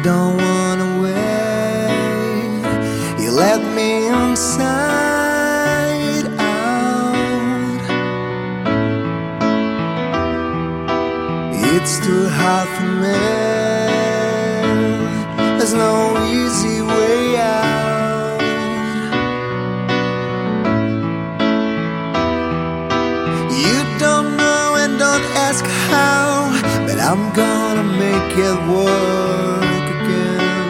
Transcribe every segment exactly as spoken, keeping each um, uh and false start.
don't wanna wait. You let me inside out. It's too hard for me. There's no easy way out. You don't know and don't ask how, but I'm gonna make it work again.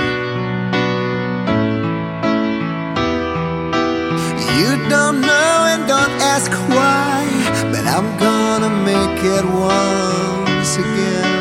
You don't know and don't ask why, but I'm gonna make it once again.